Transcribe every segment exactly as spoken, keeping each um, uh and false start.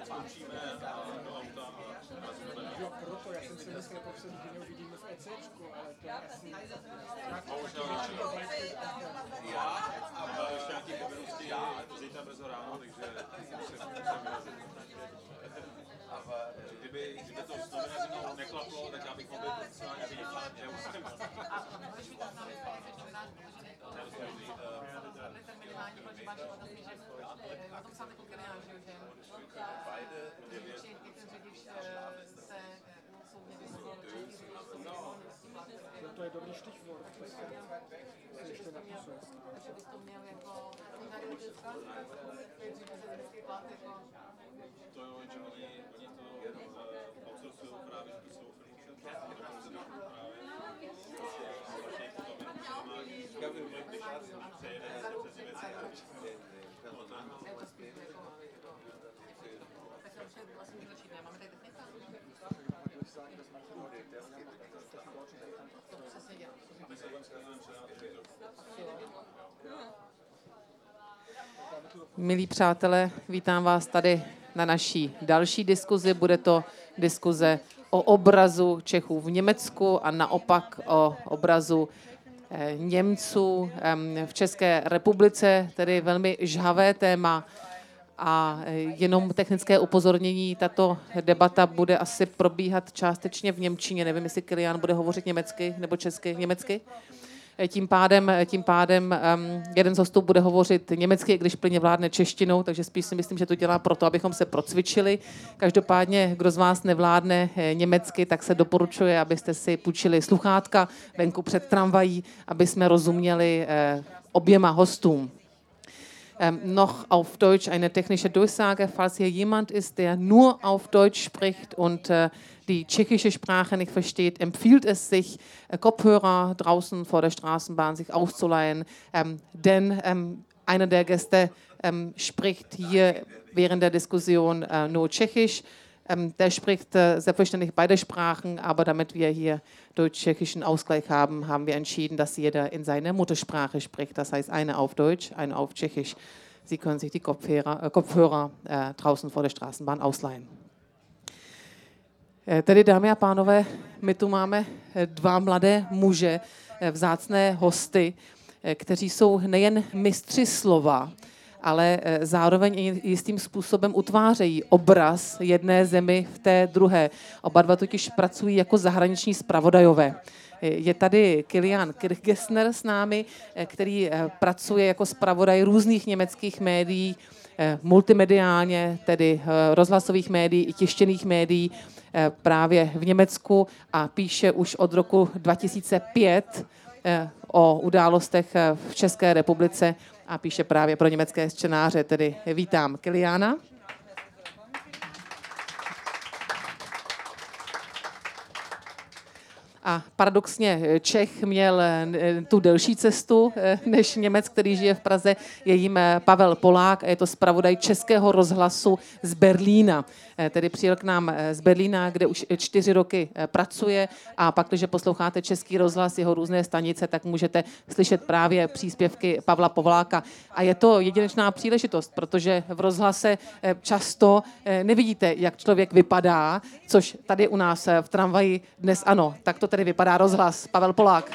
skočíme do auta a narazíme do něj. Jo, proto já jsem si myslel, že se viděl vidíme v ECčku, ale to je asi... Já a ještě nějaký povinnosti zítra brzo ráno, takže se kdyby, kdyby to s novinářinou neklaplo, tak já bych mohl být profesionálně vidět, že už jsem... A můžeš vidět na neterminální, protože máš hodnotný, že o tom psát jako Kilián, že jo, že když ten řidič se soudně vysvětlil No to je dobrý štychvor, to se ještě napíšu. takže bys to měl jako To jo, že oni, oni to outsourcují právě, že to jsou filmky, Milí přátelé, vítám vás tady na naší další diskuzi. Bude to diskuze o obrazu Čechů v Německu a naopak o obrazu Němců v České republice, tedy velmi žhavé téma. A jenom technické upozornění, tato debata bude asi probíhat částečně v němčině. Nevím, jestli Kilián bude hovořit německy nebo česky. Německy? Tím pádem, tím pádem um, jeden z hostů bude hovořit německy, když plně vládne češtinou, takže spíš si myslím, že to dělá proto, abychom se procvičili. Každopádně, kdo z vás nevládne německy, tak se doporučuje, abyste si půjčili sluchátka venku před tramvají, aby jsme rozuměli eh, oběma hostům. Ähm, noch auf Deutsch eine technische Durchsage, falls hier jemand ist, der nur auf Deutsch spricht und äh, die tschechische Sprache nicht versteht, empfiehlt es sich, äh, Kopfhörer draußen vor der Straßenbahn sich auszuleihen, ähm, denn ähm, einer der Gäste ähm, spricht hier während der Diskussion äh, nur Tschechisch. Ähm, der spricht äh, selbstverständlich beide Sprachen, aber damit wir hier deutsch-tschechischen Ausgleich haben, haben wir entschieden, dass jeder in seiner Muttersprache spricht. Das heißt, eine auf Deutsch, eine auf Tschechisch. Sie können sich die Kopfhörer, äh, Kopfhörer äh, draußen vor der Straßenbahn ausleihen. Äh, tedy, dámy a pánové, my tu máme dva mladé muže, äh, vzácné hosty, äh, kteří jsou nejen mistři slova, ale zároveň jistým způsobem utvářejí obraz jedné zemi v té druhé. Oba dva totiž pracují jako zahraniční zpravodajové. Je tady Kilián Kirchgessner s námi, který pracuje jako zpravodaj různých německých médií, multimediálně, tedy rozhlasových médií i tištěných médií právě v Německu a píše už od roku dva tisíce pět o událostech v České republice a píše právě pro německé scénáře, tedy vítám Kiliána. A paradoxně Čech měl tu delší cestu než Němec, který žije v Praze. Je jím Pavel Polák a je to zpravodaj Českého rozhlasu z Berlína. Tedy přijel k nám z Berlína, kde už čtyři roky pracuje a pak, když posloucháte Český rozhlas, jeho různé stanice, tak můžete slyšet právě příspěvky Pavla Poláka. A je to jedinečná příležitost, protože v rozhlase často nevidíte, jak člověk vypadá, což tady u nás v tramvaji dnes ano, tak to tedy vypadá rozhlas. Pavel Polák.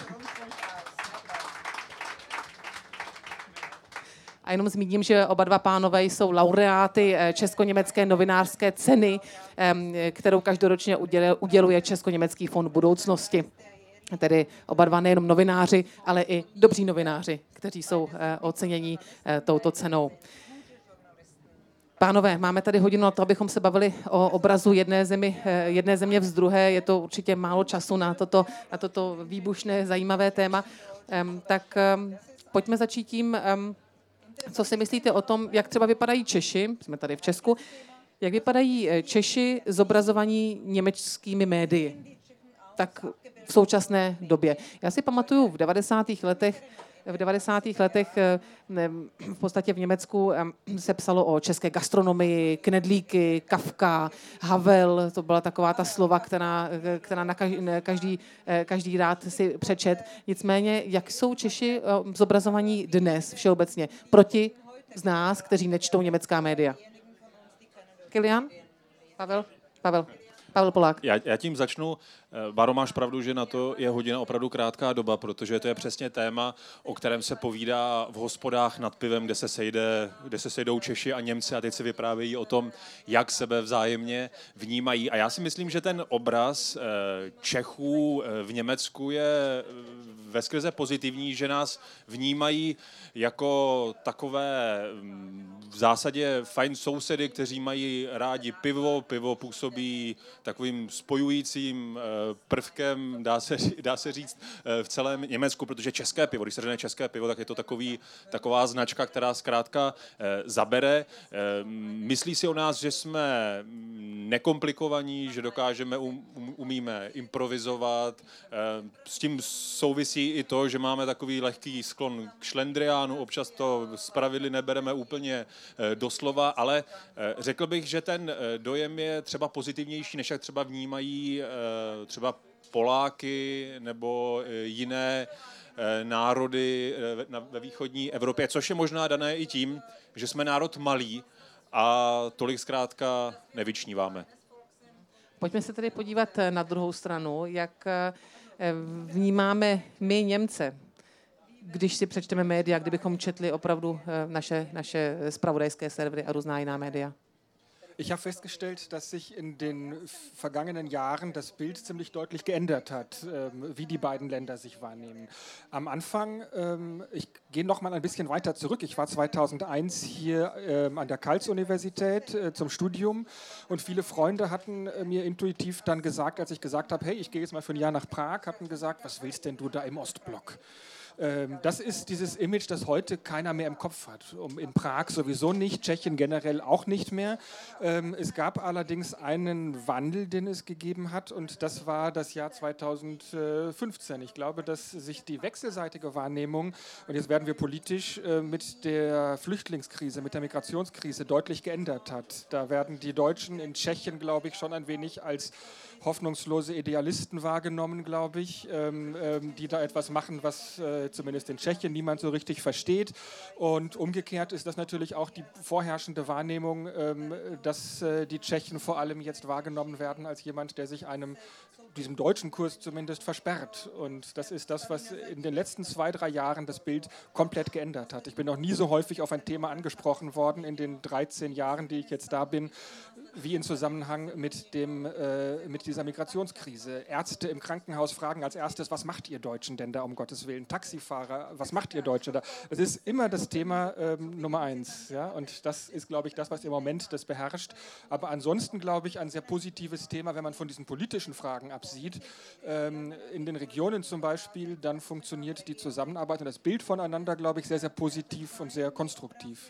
A jenom zmíním, že oba dva pánové jsou laureáty Česko-německé novinářské ceny, kterou každoročně uděluje Česko-německý fond budoucnosti. Tedy oba dva nejenom novináři, ale i dobří novináři, kteří jsou oceněni touto cenou. Pánové, máme tady hodinu na to, abychom se bavili o obrazu jedné, zemi, jedné země vz druhé. Je to určitě málo času na toto, na toto výbušné, zajímavé téma. Tak pojďme začít tím, co si myslíte o tom, jak třeba vypadají Češi, jsme tady v Česku, jak vypadají Češi zobrazovaní německými médii, tak v současné době. Já si pamatuju v devadesátých letech, v devadesátých letech v podstatě v Německu se psalo o české gastronomii, knedlíky, Kafka, Havel, to byla taková ta slova, která, která na každý, každý rád si přečet. Nicméně, jak jsou Češi zobrazovaní dnes všeobecně proti z nás, kteří nečtou německá média? Kilian? Pavel? Pavel. Pavel Polák. Já, já tím začnu. Báro, máš pravdu, že na to je hodina opravdu krátká doba, protože to je přesně téma, o kterém se povídá v hospodách nad pivem, kde se, sejde, kde se sejdou Češi a Němci a teď se vyprávějí o tom, jak sebe vzájemně vnímají. A já si myslím, že ten obraz Čechů v Německu je veskrze pozitivní, že nás vnímají jako takové v zásadě fajn sousedy, kteří mají rádi pivo. Pivo působí takovým spojujícím prvkem, dá se, dá se říct, v celém Německu, protože české pivo, když se řekne české pivo, tak je to takový, taková značka, která zkrátka zabere. Myslí si o nás, že jsme nekomplikovaní, že dokážeme, um, umíme improvizovat. S tím souvisí i to, že máme takový lehký sklon k šlendriánu, občas to zpravidly nebereme úplně doslova, ale řekl bych, že ten dojem je třeba pozitivnější, než jak třeba vnímají třeba Poláky nebo jiné národy ve východní Evropě, což je možná dané i tím, že jsme národ malý a tolik zkrátka nevyčníváme. Pojďme se tedy podívat na druhou stranu, jak vnímáme my Němce, když si přečteme média, kdybychom četli opravdu naše, naše zpravodajské servery a různá jiná média. Ich habe festgestellt, dass sich in den vergangenen Jahren das Bild ziemlich deutlich geändert hat, wie die beiden Länder sich wahrnehmen. Am Anfang, ich gehe noch mal ein bisschen weiter zurück, ich war zweitausendeins hier an der Karls-Universität zum Studium und viele Freunde hatten mir intuitiv dann gesagt, als ich gesagt habe, hey, ich gehe jetzt mal für ein Jahr nach Prag, hatten gesagt, was willst denn du da im Ostblock? Das ist dieses Image, das heute keiner mehr im Kopf hat. In Prag sowieso nicht, Tschechien generell auch nicht mehr. Es gab allerdings einen Wandel, den es gegeben hat, und das war das Jahr zweitausendfünfzehn. Ich glaube, dass sich die wechselseitige Wahrnehmung, und jetzt werden wir politisch, mit der Flüchtlingskrise, mit der Migrationskrise deutlich geändert hat. Da werden die Deutschen in Tschechien, glaube ich, schon ein wenig als hoffnungslose Idealisten wahrgenommen, glaube ich, ähm, ähm, die da etwas machen, was äh, zumindest in Tschechien niemand so richtig versteht. Und umgekehrt ist das natürlich auch die vorherrschende Wahrnehmung, ähm, dass äh, die Tschechen vor allem jetzt wahrgenommen werden als jemand, der sich einem diesem deutschen Kurs zumindest versperrt. Und das ist das, was in den letzten zwei, drei Jahren das Bild komplett geändert hat. Ich bin noch nie so häufig auf ein Thema angesprochen worden in den dreizehn Jahren, die ich jetzt da bin, wie in Zusammenhang mit, dem, äh, mit dieser Migrationskrise. Ärzte im Krankenhaus fragen als erstes, was macht ihr Deutschen denn da, um Gottes Willen? Taxifahrer, was macht ihr Deutsche da? Es ist immer das Thema ähm, Nummer eins. Ja? Und das ist, glaube ich, das, was im Moment das beherrscht. Aber ansonsten, glaube ich, ein sehr positives Thema, wenn man von diesen politischen Fragen absieht. Ähm, in den Regionen zum Beispiel, dann funktioniert die Zusammenarbeit und das Bild voneinander, glaube ich, sehr, sehr positiv und sehr konstruktiv.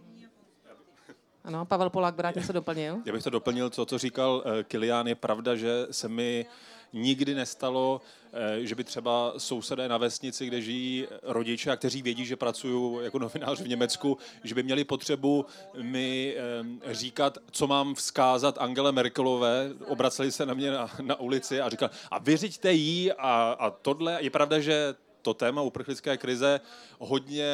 Ano, Pavel Polák by rád něco doplnil. Já bych to doplnil, co, co říkal uh, Kilian. Je pravda, že se mi nikdy nestalo, uh, že by třeba sousedé na vesnici, kde žijí rodiče a kteří vědí, že pracují jako novinář v Německu, že by měli potřebu mi um, říkat, co mám vzkázat Angele Merkelové. Obraceli se na mě na, na ulici a říkali, a vyřiďte jí a, a tohle. Je pravda, že to téma uprchlické krize hodně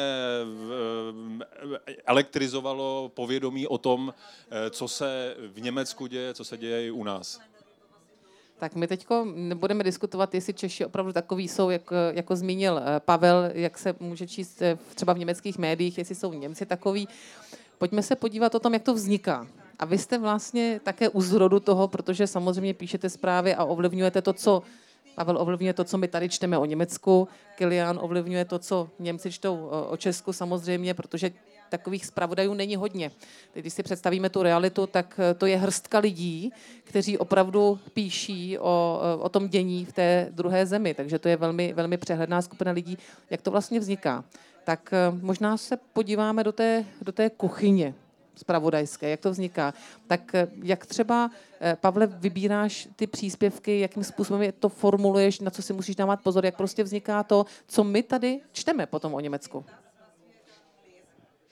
elektrizovalo povědomí o tom, co se v Německu děje, co se děje i u nás. Tak my teď budeme diskutovat, jestli Češi opravdu takový jsou, jak, jako zmínil Pavel, jak se může číst třeba v německých médiích, jestli jsou Němci takový. Pojďme se podívat o tom, jak to vzniká. A vy jste vlastně také u zrodu toho, protože samozřejmě píšete zprávy a ovlivňujete to, co Pavel ovlivňuje to, co my tady čteme o Německu, Kilian ovlivňuje to, co Němci čtou o Česku samozřejmě, protože takových zpravodajů není hodně. Teď, když si představíme tu realitu, tak to je hrstka lidí, kteří opravdu píší o, o tom dění v té druhé zemi, takže to je velmi, velmi přehledná skupina lidí. Jak to vlastně vzniká? Tak možná se podíváme do té, do té kuchyně zpravodajské, jak to vzniká. Tak jak třeba, Pavle, vybíráš ty příspěvky, jakým způsobem to formuluješ, na co si musíš dávat pozor, jak prostě vzniká to, co my tady čteme potom o Německu?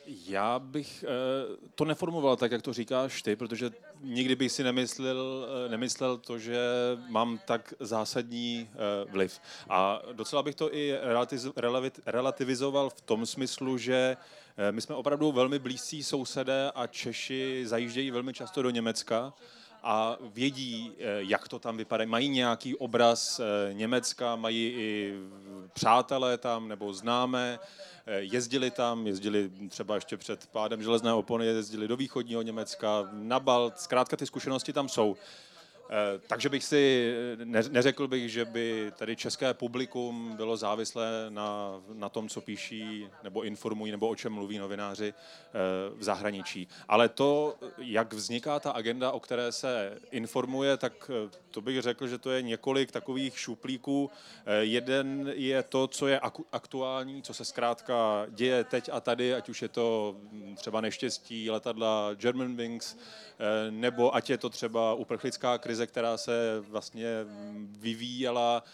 Já bych to neformuloval tak, jak to říkáš ty, protože nikdy bych si nemyslel, nemyslel to, že mám tak zásadní vliv. A docela bych to i relativizoval v tom smyslu, že my jsme opravdu velmi blízcí sousedé a Češi zajíždějí velmi často do Německa a vědí, jak to tam vypadá. Mají nějaký obraz Německa, mají i přátelé tam nebo známé, jezdili tam, jezdili třeba ještě před pádem železné opony, jezdili do východního Německa, na Balt, zkrátka ty zkušenosti tam jsou. Takže bych si, neřekl bych, že by tady české publikum bylo závislé na, na tom, co píší, nebo informují, nebo o čem mluví novináři v zahraničí. Ale to, jak vzniká ta agenda, o které se informuje, tak to bych řekl, že to je několik takových šuplíků. Jeden je to, co je aktuální, co se zkrátka děje teď a tady, ať už je to třeba neštěstí letadla Germanwings, nebo ať je to třeba uprchlická krize, která se vlastně vyvíjela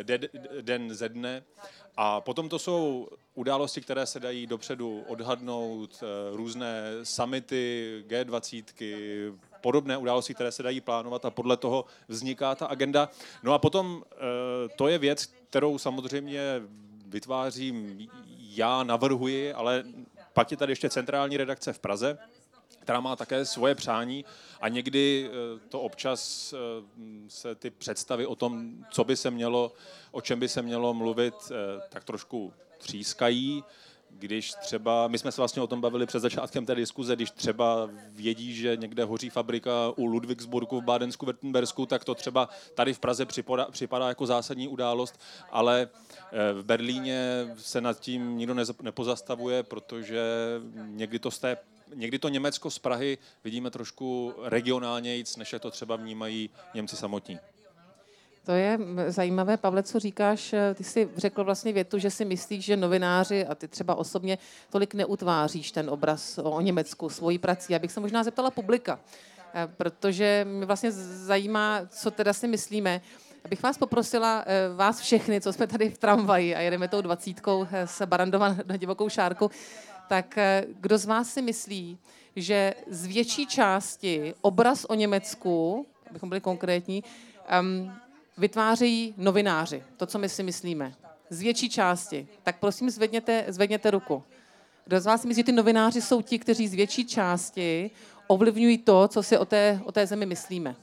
den ze dne. A potom to jsou události, které se dají dopředu odhadnout, různé summity, G dvacet, podobné události, které se dají plánovat a podle toho vzniká ta agenda. No a potom to je věc, kterou samozřejmě vytvářím, já navrhuji, ale pak je tady ještě centrální redakce v Praze, která má také svoje přání a někdy to občas se ty představy o tom, co by se mělo, o čem by se mělo mluvit, tak trošku třískají. Když třeba, my jsme se vlastně o tom bavili před začátkem té diskuze, když třeba vědí, že někde hoří fabrika u Ludwigsburgu v Bádensku-Württembersku, tak to třeba tady v Praze připadá, připadá jako zásadní událost, ale v Berlíně se nad tím nikdo nepozastavuje, protože někdy to z té Někdy to Německo z Prahy vidíme trošku regionálnějc, než jak to třeba vnímají Němci samotní. To je zajímavé, Pavle, co říkáš. Ty jsi řekl vlastně větu, že si myslíš, že novináři a ty třeba osobně tolik neutváříš ten obraz o Německu svojí prací. Já bych se možná zeptala publika, protože mě vlastně zajímá, co teda si myslíme. Abych vás poprosila, vás všechny, co jsme tady v tramvaji a jedeme tou dvacítkou z Barandova na Divokou Šárku, tak kdo z vás si myslí, že z větší části obraz o Německu, abychom byli konkrétní, um, vytvářejí novináři, to, co my si myslíme. Z větší části. Tak prosím, zvedněte, zvedněte ruku. Kdo z vás si myslí, že ty novináři jsou ti, kteří z větší části ovlivňují to, co si o té, o té zemi myslíme?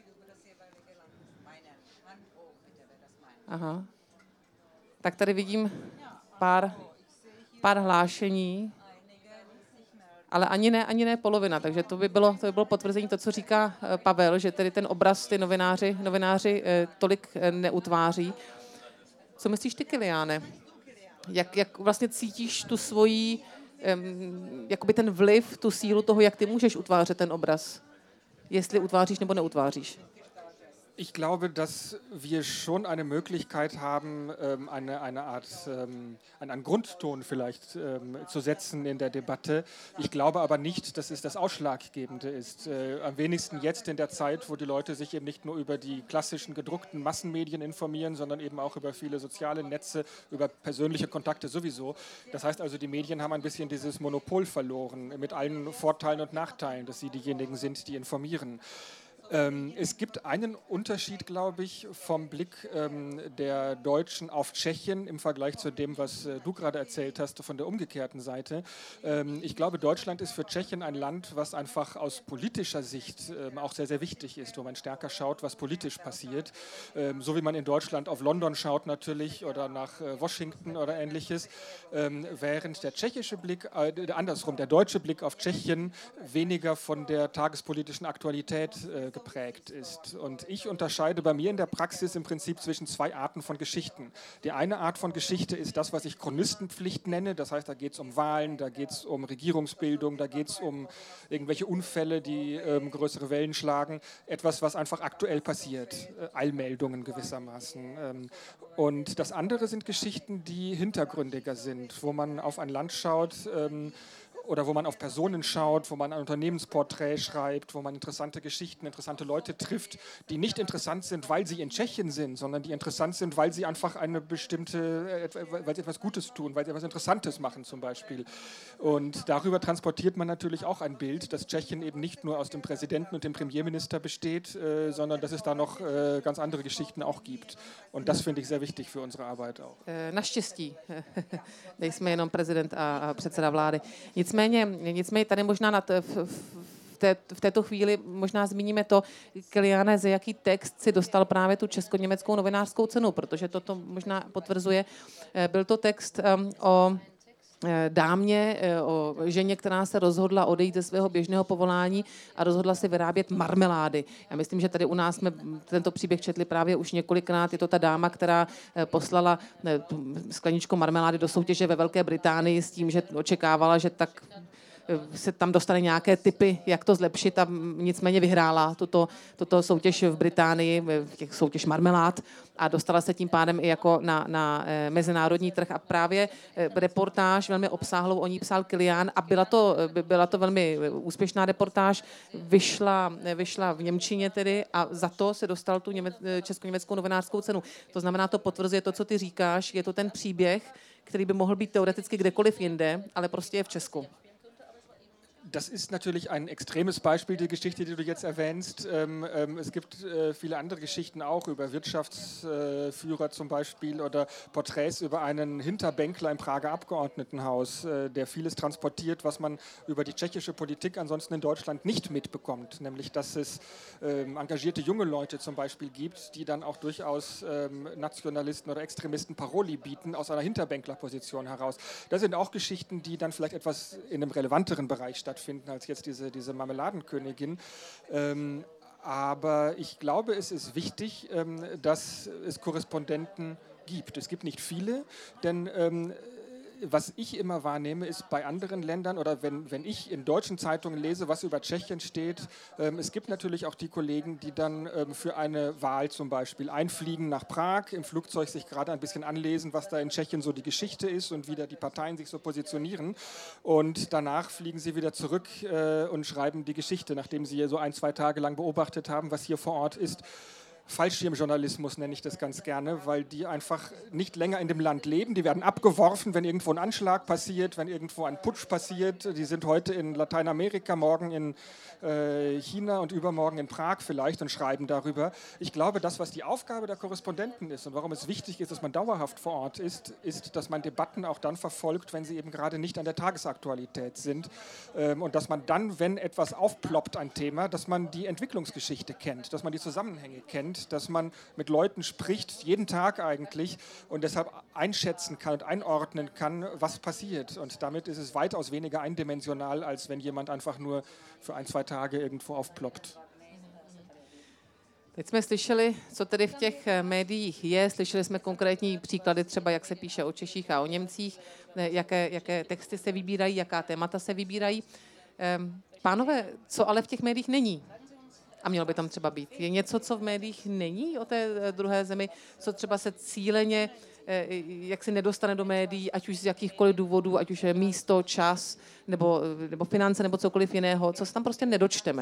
Aha. Tak tady vidím pár... pár hlášení, ale ani ne, ani ne polovina, takže to by bylo, to by bylo potvrzení to, co říká Pavel, že tedy ten obraz ty novináři, novináři tolik neutváří. Co myslíš ty, Kiliáne? Jak, jak vlastně cítíš tu svoji, jakoby ten vliv, tu sílu toho, jak ty můžeš utvářet ten obraz? Jestli utváříš nebo neutváříš? Ich glaube, dass wir schon eine Möglichkeit haben, eine, eine Art, einen Grundton vielleicht zu setzen in der Debatte. Ich glaube aber nicht, dass es das Ausschlaggebende ist. Am wenigsten jetzt in der Zeit, wo die Leute sich eben nicht nur über die klassischen gedruckten Massenmedien informieren, sondern eben auch über viele soziale Netze, über persönliche Kontakte sowieso. Das heißt also, die Medien haben ein bisschen dieses Monopol verloren, mit allen Vorteilen und Nachteilen, dass sie diejenigen sind, die informieren. Ähm, es gibt einen Unterschied, glaube ich, vom Blick ähm, der Deutschen auf Tschechien im Vergleich zu dem, was äh, du gerade erzählt hast, von der umgekehrten Seite. Ähm, ich glaube, Deutschland ist für Tschechien ein Land, was einfach aus politischer Sicht ähm, auch sehr, sehr wichtig ist, wo man stärker schaut, was politisch passiert. Ähm, so wie man in Deutschland auf London schaut natürlich oder nach äh, Washington oder ähnliches, ähm, während der tschechische Blick, äh, andersrum, der deutsche Blick auf Tschechien weniger von der tagespolitischen Aktualität äh, geprägt ist. Und ich unterscheide bei mir in der Praxis im Prinzip zwischen zwei Arten von Geschichten. Die eine Art von Geschichte ist das, was ich Chronistenpflicht nenne. Das heißt, da geht es um Wahlen, da geht es um Regierungsbildung, da geht es um irgendwelche Unfälle, die ähm, größere Wellen schlagen. Etwas, was einfach aktuell passiert. Äh, Eilmeldungen gewissermaßen. Ähm, und das andere sind Geschichten, die hintergründiger sind, wo man auf ein Land schaut, ähm, oder wo man auf Personen schaut, wo man ein Unternehmensporträt schreibt, wo man interessante Geschichten, interessante Leute trifft, die nicht interessant sind, weil sie in Tschechien sind, sondern die interessant sind, weil sie einfach eine bestimmte, weil sie etwas Gutes tun, weil sie etwas Interessantes machen zum Beispiel. Und darüber transportiert man natürlich auch ein Bild, dass Tschechien eben nicht nur aus dem Präsidenten und dem Premierminister besteht, äh, sondern dass es da noch äh, ganz andere Geschichten auch gibt. Und das finde ich sehr wichtig für unsere Arbeit auch. Naštěstí nejsme jenom prezident a, a předseda vlády. Nicméně, nicméně tady možná na t, v, v, té, v této chvíli možná zmíníme to, Kiliane, za jaký text si dostal právě tu česko-německou novinářskou cenu, protože toto možná potvrzuje. Byl to text um, o dámě, o ženě, která se rozhodla odejít ze svého běžného povolání a rozhodla se vyrábět marmelády. Já myslím, že tady u nás jsme tento příběh četli právě už několikrát. Je to ta dáma, která poslala skleničku marmelády do soutěže ve Velké Británii s tím, že očekávala, že tak se tam dostane nějaké tipy, jak to zlepšit, a nicméně vyhrála tuto, tuto soutěž v Británii, v těch soutěž marmelád, a dostala se tím pádem i jako na, na mezinárodní trh. A právě reportáž velmi obsáhlou o ní psal Kilian a byla to, byla to velmi úspěšná reportáž, vyšla, vyšla v němčině tedy a za to se dostal tu něme, česko-německou novinářskou cenu. To znamená, to potvrzuje to, co ty říkáš, je to ten příběh, který by mohl být teoreticky kdekoliv jinde, ale prostě je v Česku. Das ist natürlich ein extremes Beispiel, die Geschichte, die du jetzt erwähnst. Ähm, ähm, es gibt äh, viele andere Geschichten auch über Wirtschaftsführer äh, zum Beispiel oder Porträts über einen Hinterbänkler im Prager Abgeordnetenhaus, äh, der vieles transportiert, was man über die tschechische Politik ansonsten in Deutschland nicht mitbekommt. Nämlich, dass es ähm, engagierte junge Leute zum Beispiel gibt, die dann auch durchaus ähm, Nationalisten oder Extremisten Paroli bieten aus einer Hinterbänklerposition heraus. Das sind auch Geschichten, die dann vielleicht etwas in einem relevanteren Bereich stattfinden als jetzt diese, diese Marmeladenkönigin. Ähm, aber ich glaube, es ist wichtig, ähm, dass es Korrespondenten gibt. Es gibt nicht viele, denn ähm, was ich immer wahrnehme, ist bei anderen Ländern oder wenn, wenn ich in deutschen Zeitungen lese, was über Tschechien steht, ähm, es gibt natürlich auch die Kollegen, die dann ähm, für eine Wahl zum Beispiel einfliegen nach Prag, im Flugzeug sich gerade ein bisschen anlesen, was da in Tschechien so die Geschichte ist und wie da die Parteien sich so positionieren, und danach fliegen sie wieder zurück äh, und schreiben die Geschichte, nachdem sie so ein, zwei Tage lang beobachtet haben, was hier vor Ort ist. Fallschirmjournalismus nenne ich das ganz gerne, weil die einfach nicht länger in dem Land leben. Die werden abgeworfen, wenn irgendwo ein Anschlag passiert, wenn irgendwo ein Putsch passiert. Die sind heute in Lateinamerika, morgen in äh, China und übermorgen in Prag vielleicht und schreiben darüber. Ich glaube, das, was die Aufgabe der Korrespondenten ist und warum es wichtig ist, dass man dauerhaft vor Ort ist, ist, dass man Debatten auch dann verfolgt, wenn sie eben gerade nicht an der Tagesaktualität sind. Ähm, und dass man dann, wenn etwas aufploppt, ein Thema, dass man die Entwicklungsgeschichte kennt, dass man die Zusammenhänge kennt, dass man mit Leuten spricht, jeden Tag eigentlich, und deshalb einschätzen kann und einordnen kann, was passiert. Und damit ist es weitaus weniger eindimensional, als wenn jemand einfach nur für ein, zwei Tage irgendwo aufploppt. Teď jsme slyšeli, co tedy v těch médiích je, slyšeli jsme konkrétní příklady třeba, jak se píše o Češích a o Němcích, jaké, jaké texty se vybírají, jaká témata se vybírají. Pánové, co ale v těch médiích není? A mělo by tam třeba být. Je něco, co v médiích není o té druhé zemi, co třeba se cíleně jak si nedostane do médií, ať už z jakýchkoliv důvodů, ať už je místo, čas, nebo, nebo finance, nebo cokoliv jiného, co se tam prostě nedočteme.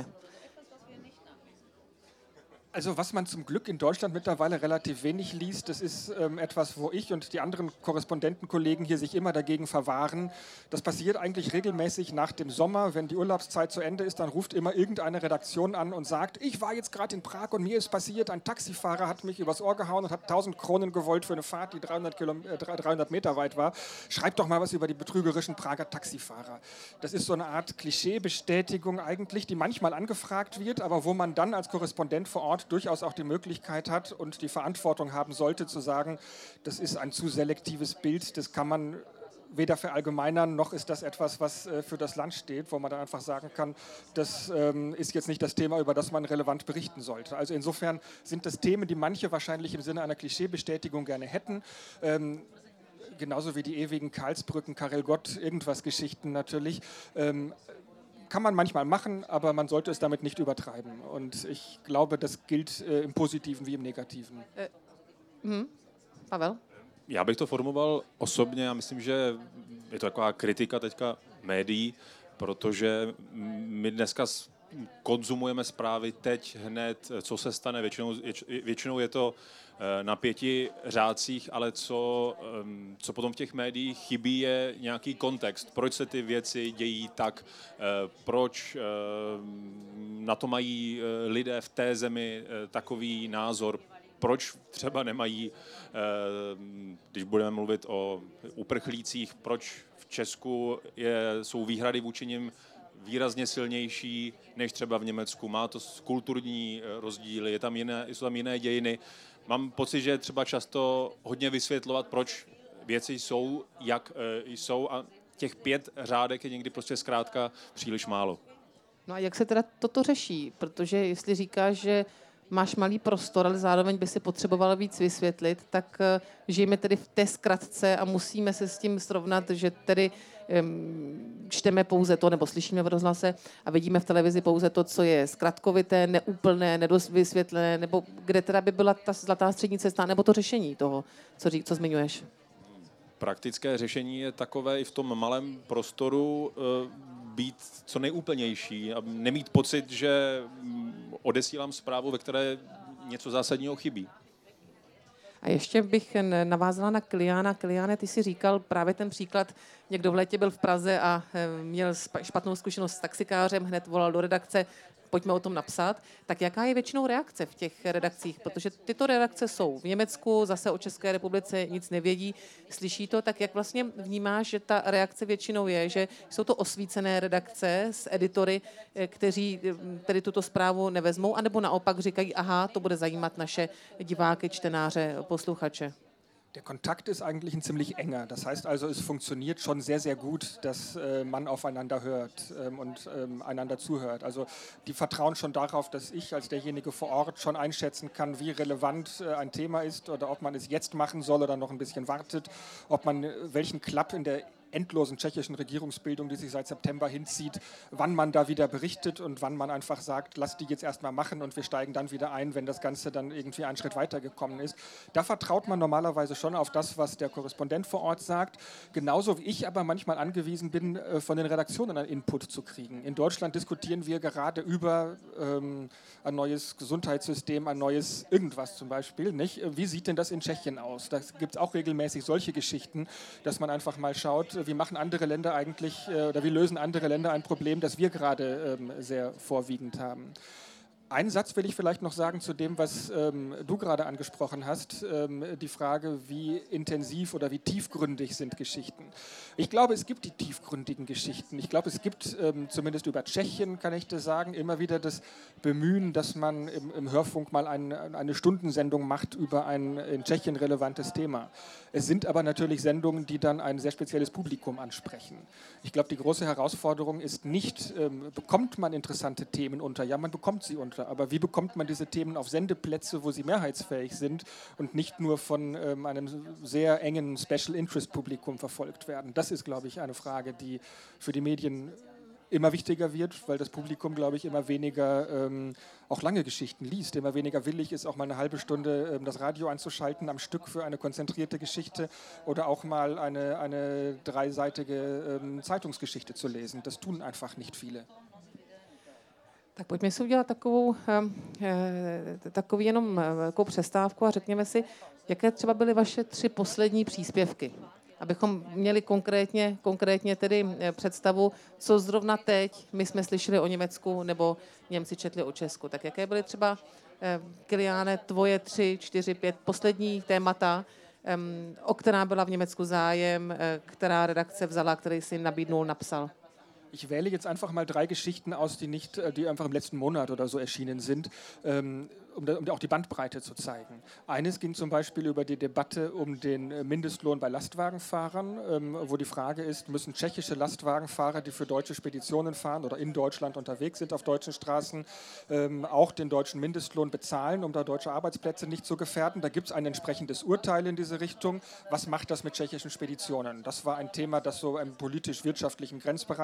Also was man zum Glück in Deutschland mittlerweile relativ wenig liest, das ist ähm, etwas, wo ich und die anderen Korrespondentenkollegen hier sich immer dagegen verwahren. Das passiert eigentlich regelmäßig nach dem Sommer, wenn die Urlaubszeit zu Ende ist, dann ruft immer irgendeine Redaktion an und sagt, ich war jetzt gerade in Prag und mir ist passiert, ein Taxifahrer hat mich übers Ohr gehauen und hat tausend Kronen gewollt für eine Fahrt, die dreihundert, Kilometer, äh, dreihundert Meter weit war. Schreibt doch mal was über die betrügerischen Prager Taxifahrer. Das ist so eine Art Klischeebestätigung eigentlich, die manchmal angefragt wird, aber wo man dann als Korrespondent vor Ort durchaus auch die Möglichkeit hat und die Verantwortung haben sollte, zu sagen, das ist ein zu selektives Bild, das kann man weder verallgemeinern, noch ist das etwas, was äh, für das Land steht, wo man dann einfach sagen kann, das ähm, ist jetzt nicht das Thema, über das man relevant berichten sollte. Also insofern sind das Themen, die manche wahrscheinlich im Sinne einer Klischeebestätigung gerne hätten, ähm, genauso wie die ewigen Karlsbrücken, Karel Gott, irgendwas Geschichten natürlich, ähm, kann man manchmal machen, aber man sollte es damit nicht übertreiben. Und ich glaube, das gilt äh, im Positiven wie im Negativen. Äh, hm. Pavel? Já bych to formoval osobně. Já myslím, že je to taková kritika teďka médií, protože my dneska konzumujeme zprávy teď hned, co se stane, většinou, většinou je to na pěti řádcích, ale co, co potom v těch médiích chybí, je nějaký kontext. Proč se ty věci dějí tak, proč na to mají lidé v té zemi takový názor, proč třeba nemají, když budeme mluvit o uprchlících, proč v Česku je, jsou výhrady vůči nim výrazně silnější než třeba v Německu. Má to kulturní rozdíly, je tam jiné, jsou tam jiné dějiny. Mám pocit, že je třeba často hodně vysvětlovat, proč věci jsou, jak jsou, a těch pět řádek je někdy prostě zkrátka příliš málo. No a jak se teda toto řeší? Protože jestli říkáš, že máš malý prostor, ale zároveň by si potřeboval víc vysvětlit, tak žijeme tedy v té zkratce a musíme se s tím srovnat, že tedy um, čteme pouze to, nebo slyšíme v rozhlase a vidíme v televizi pouze to, co je zkratkovité, neúplné, nedovysvětlené, nebo kde teda by byla ta zlatá střední cesta, nebo to řešení toho, co, ří, co zmiňuješ? Praktické řešení je takové i v tom malém prostoru být co nejúplnější a nemít pocit, že odesílám zprávu, ve které něco zásadního chybí. A ještě bych navázala na Kiliána. Kiliáne, ty si říkal právě ten příklad, někdo v létě byl v Praze a měl špatnou zkušenost s taxikářem, hned volal do redakce, pojďme o tom napsat. Tak jaká je většinou reakce v těch redakcích? Protože tyto redakce jsou v Německu, zase o České republice nic nevědí, slyší to, tak jak vlastně vnímáš, že ta reakce většinou je, že jsou to osvícené redakce s editory, kteří tedy tuto zprávu nevezmou, anebo naopak říkají, aha, to bude zajímat naše diváky, čtenáře, posluchače? Der Kontakt ist eigentlich ein ziemlich enger. Das heißt also, es funktioniert schon sehr, sehr gut, dass äh, man aufeinander hört ähm, und ähm, einander zuhört. Also die vertrauen schon darauf, dass ich als derjenige vor Ort schon einschätzen kann, wie relevant äh, ein Thema ist oder ob man es jetzt machen soll oder noch ein bisschen wartet, ob man äh, welchen Klapp in der endlosen tschechischen Regierungsbildung, die sich seit September hinzieht, wann man da wieder berichtet und wann man einfach sagt, lass die jetzt erstmal machen und wir steigen dann wieder ein, wenn das Ganze dann irgendwie einen Schritt weitergekommen ist. Da vertraut man normalerweise schon auf das, was der Korrespondent vor Ort sagt. Genauso wie ich aber manchmal angewiesen bin, von den Redaktionen einen Input zu kriegen. In Deutschland diskutieren wir gerade über ähm, ein neues Gesundheitssystem, ein neues irgendwas zum Beispiel. Nicht? Wie sieht denn das in Tschechien aus? Da gibt es auch regelmäßig solche Geschichten, dass man einfach mal schaut, wie machen andere Länder eigentlich oder wie lösen andere Länder ein Problem, das wir gerade ähm, sehr vorwiegend haben. Einen Satz will ich vielleicht noch sagen zu dem, was ähm, du gerade angesprochen hast, ähm, die Frage, wie intensiv oder wie tiefgründig sind Geschichten. Ich glaube, es gibt die tiefgründigen Geschichten. Ich glaube, es gibt, ähm, zumindest über Tschechien kann ich das sagen, immer wieder das Bemühen, dass man im, im Hörfunk mal ein, eine Stundensendung macht über ein in Tschechien relevantes Thema. Es sind aber natürlich Sendungen, die dann ein sehr spezielles Publikum ansprechen. Ich glaube, die große Herausforderung ist nicht, ähm, bekommt man interessante Themen unter? Ja, man bekommt sie unter. Aber wie bekommt man diese Themen auf Sendeplätze, wo sie mehrheitsfähig sind und nicht nur von ähm, einem sehr engen Special-Interest-Publikum verfolgt werden? Das ist, glaube ich, eine Frage, die für die Medien immer wichtiger wird, weil das Publikum, glaube ich, immer weniger ähm, auch lange Geschichten liest, immer weniger willig ist, auch mal eine halbe Stunde ähm, das Radio anzuschalten am Stück für eine konzentrierte Geschichte oder auch mal eine, eine dreiseitige ähm, Zeitungsgeschichte zu lesen. Das tun einfach nicht viele. Tak pojďme si udělat takovou, takový jenom velkou přestávku a řekněme si, jaké třeba byly vaše tři poslední příspěvky, abychom měli konkrétně, konkrétně tedy představu, co zrovna teď my jsme slyšeli o Německu nebo Němci četli o Česku. Tak jaké byly třeba, Kiliáne, tvoje tři, čtyři, pět poslední témata, o která byla v Německu zájem, která redakce vzala, který si nabídnul, napsal? Ich wähle jetzt einfach mal drei Geschichten aus, die nicht, die einfach im letzten Monat oder so erschienen sind, ähm, um, da, um auch die Bandbreite zu zeigen. Eines ging zum Beispiel über die Debatte um den Mindestlohn bei Lastwagenfahrern, ähm, wo die Frage ist, müssen tschechische Lastwagenfahrer, die für deutsche Speditionen fahren oder in Deutschland unterwegs sind auf deutschen Straßen, ähm, auch den deutschen Mindestlohn bezahlen, um da deutsche Arbeitsplätze nicht zu gefährden. Da gibt es ein entsprechendes Urteil in diese Richtung. Was macht das mit tschechischen Speditionen? Das war ein Thema, das so im politisch-wirtschaftlichen Grenzbereich ist.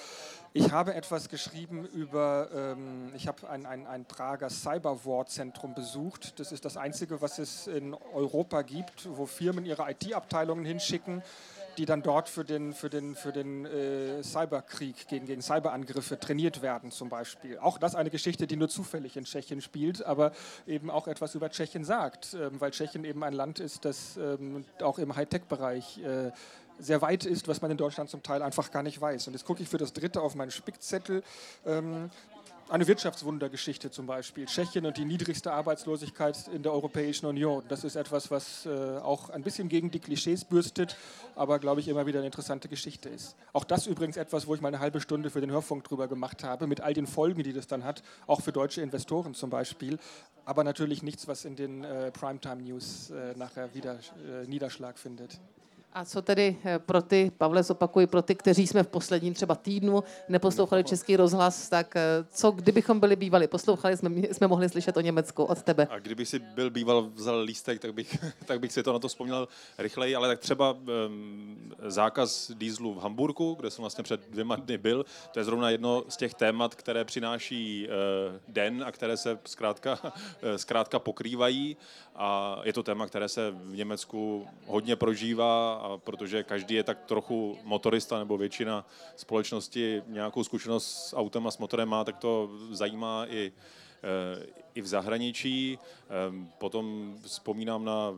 Ich habe etwas geschrieben über, ähm, ich habe ein, ein, ein Prager Cyberwar-Zentrum besucht. Das ist das einzige, was es in Europa gibt, wo Firmen ihre I T-Abteilungen hinschicken, die dann dort für den, für den, für den äh, Cyberkrieg, gegen, gegen Cyberangriffe trainiert werden zum Beispiel. Auch das eine Geschichte, die nur zufällig in Tschechien spielt, aber eben auch etwas über Tschechien sagt, ähm, weil Tschechien eben ein Land ist, das ähm, auch im Hightech-Bereich äh, sehr weit ist, was man in Deutschland zum Teil einfach gar nicht weiß. Und jetzt gucke ich für das dritte auf meinen Spickzettel. Ähm, Eine Wirtschaftswundergeschichte zum Beispiel. Tschechien und die niedrigste Arbeitslosigkeit in der Europäischen Union. Das ist etwas, was äh, auch ein bisschen gegen die Klischees bürstet, aber, glaube ich, immer wieder eine interessante Geschichte ist. Auch das übrigens etwas, wo ich mal eine halbe Stunde für den Hörfunk drüber gemacht habe, mit all den Folgen, die das dann hat, auch für deutsche Investoren zum Beispiel. Aber natürlich nichts, was in den äh, Primetime-News äh, nachher wieder äh, Niederschlag findet. A co tedy pro ty, Pavle, zopakuji, pro ty, kteří jsme v posledním třeba týdnu neposlouchali Český rozhlas, tak co kdybychom byli bývali, poslouchali, jsme, jsme mohli slyšet o Německu od tebe. A kdyby si byl býval vzal lístek, tak bych, tak bych si to na to vzpomněl rychleji, ale tak třeba um, zákaz dýzlu v Hamburku, kde jsem vlastně před dvěma dny byl, to je zrovna jedno z těch témat, které přináší uh, den a které se zkrátka, uh, zkrátka pokrývají. A je to téma, které se v Německu hodně prožívá, a protože každý je tak trochu motorista, nebo většina společnosti nějakou zkušenost s autem a s motorem má, tak to zajímá i, i v zahraničí. Potom vzpomínám na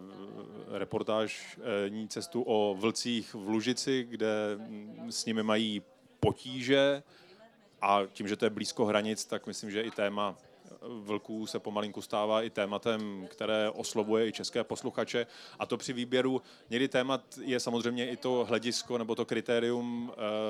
reportážní cestu o vlcích v Lužici, kde s nimi mají potíže, a tím, že to je blízko hranic, tak myslím, že i téma vlků se pomalinku stává i tématem, které oslovuje i české posluchače. A to při výběru někdy témat je samozřejmě i to hledisko nebo to kritérium,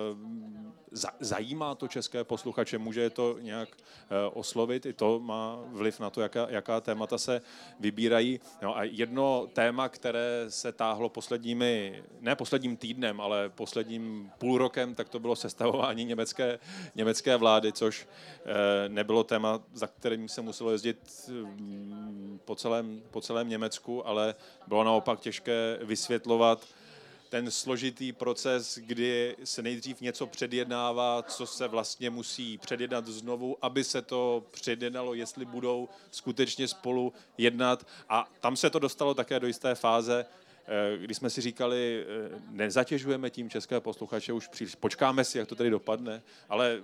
e, zajímá to české posluchače, může je to nějak e, oslovit, i to má vliv na to, jaká, jaká témata se vybírají. No a jedno téma, které se táhlo posledními, ne posledním týdnem, ale posledním půl rokem, tak to bylo sestavování německé, německé vlády, což e, nebylo téma, za kterým se muselo jezdit po celém, po celém Německu, ale bylo naopak těžké vysvětlovat ten složitý proces, kdy se nejdřív něco předjednává, co se vlastně musí předjednat znovu, aby se to předjednalo, jestli budou skutečně spolu jednat. A tam se to dostalo také do jisté fáze, kdy jsme si říkali, nezatěžujeme tím české posluchače, už příliš, počkáme si, jak to tady dopadne, ale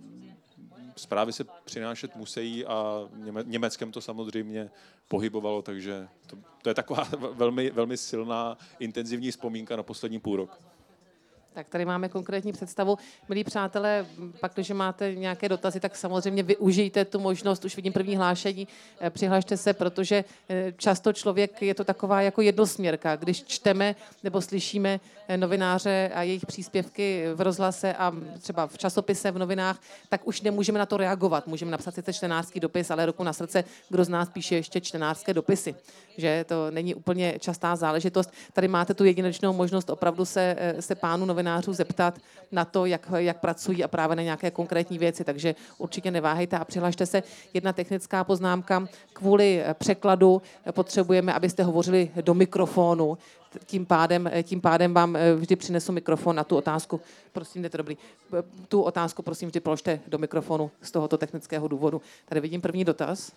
zprávy se přinášet musí a Německem to samozřejmě pohybovalo, takže to, to je taková velmi, velmi silná, intenzivní vzpomínka na poslední půl rok. Tak tady máme konkrétní představu. Milí přátelé, pak, když máte nějaké dotazy, tak samozřejmě využijte tu možnost, už vidím první hlášení, přihlašte se, protože často člověk je to taková jako jednosměrka. Když čteme nebo slyšíme novináře a jejich příspěvky v rozhlase a třeba v časopise, v novinách, tak už nemůžeme na to reagovat. Můžeme napsat sice čtenářský dopis, ale ruku na srdce, kdo z nás píše ještě čtenářské dopisy. Že to není úplně častá záležitost. Tady máte tu jedinečnou možnost opravdu se, se pánu novinářů zeptat na to, jak, jak pracují a právě na nějaké konkrétní věci, takže určitě neváhejte a přihlašte se. Jedna technická poznámka. Kvůli překladu potřebujeme, abyste hovořili do mikrofonu. Tím pádem, tím pádem vám vždy přinesu mikrofon na tu otázku. Prosím, je to dobrý. Tu otázku prosím vždy položte do mikrofonu z tohoto technického důvodu. Tady vidím první dotaz.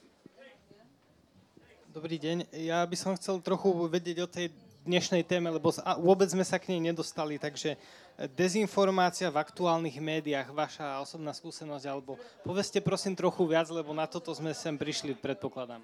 Dobrý deň. Ja by som chcel trochu vedieť o tej dnešnej téme, lebo vôbec sme sa k nej nedostali, takže dezinformácia v aktuálnych médiách, vaša osobná skúsenosť, alebo povedzte prosím trochu viac, lebo na toto sme sem prišli, predpokladám.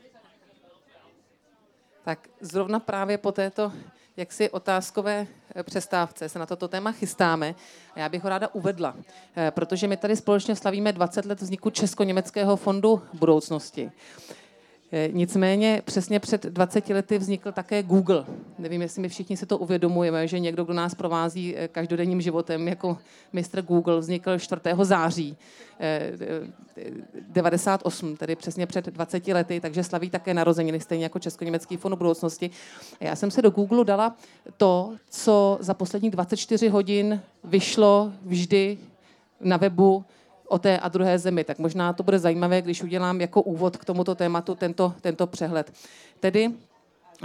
Tak zrovna právě po této jaksi otázkové přestávce se na toto téma chystáme. A já bych ho ráda uvedla, protože my tady společně slavíme dvacet let vzniku Česko-německého fondu budoucnosti. Nicméně přesně před dvaceti lety vznikl také Google. Nevím, jestli my všichni si to uvědomujeme, že někdo, kdo nás provází každodenním životem jako mistr Google, vznikl čtvrtého září devadesát osm, tedy přesně před dvaceti lety, takže slaví také narozeniny, stejně jako Česko-německý fond budoucnosti. Já jsem se do Google dala to, co za posledních dvacet čtyři hodin vyšlo vždy na webu o té a druhé zemi. Tak možná to bude zajímavé, když udělám jako úvod k tomuto tématu tento, tento přehled. Tedy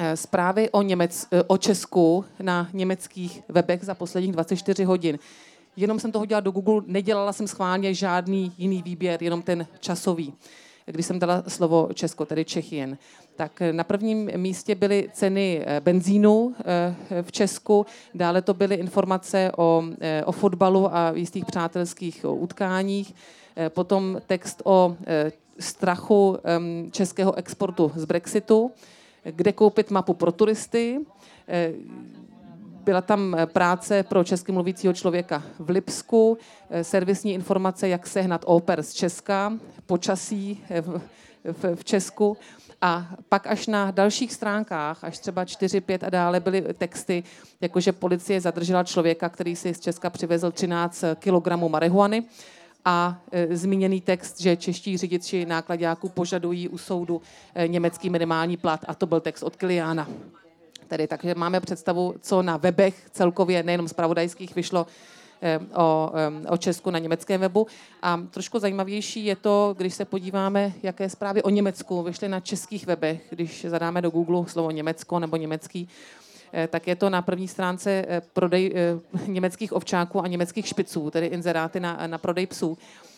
zprávy o, Němec, o Česku na německých webech za posledních dvacet čtyři hodin. jenom jsem to hodila do Google, nedělala jsem schválně žádný jiný výběr, jenom ten časový. Když jsem dala slovo Česko, tedy Čechy jen. Tak na prvním místě byly ceny benzínu v Česku, dále to byly informace o, o fotbalu a jistých přátelských utkáních, potom text o strachu českého exportu z Brexitu, kde koupit mapu pro turisty, byla tam práce pro česky mluvícího člověka v Lipsku, servisní informace, jak sehnat Oper z Česka, počasí v, v, v Česku. A pak až na dalších stránkách, až třeba čtyři, pět a dále, byly texty, jakože policie zadržela člověka, který si z Česka přivezl třináct kilogramů marihuany. A e, zmíněný text, že čeští řidiči náklaďáků požadují u soudu e, německý minimální plat. A to byl text od Kiliána. Tedy, takže máme představu, co na webech celkově, nejenom zpravodajských, vyšlo e, o, e, o Česku na německém webu. A trošku zajímavější je to, když se podíváme, jaké zprávy o Německu vyšly na českých webech, když zadáme do Google slovo Německo nebo německý, tak je to na první stránce prodej německých ovčáků a německých špiců, tedy inzeráty na, na prodej psů.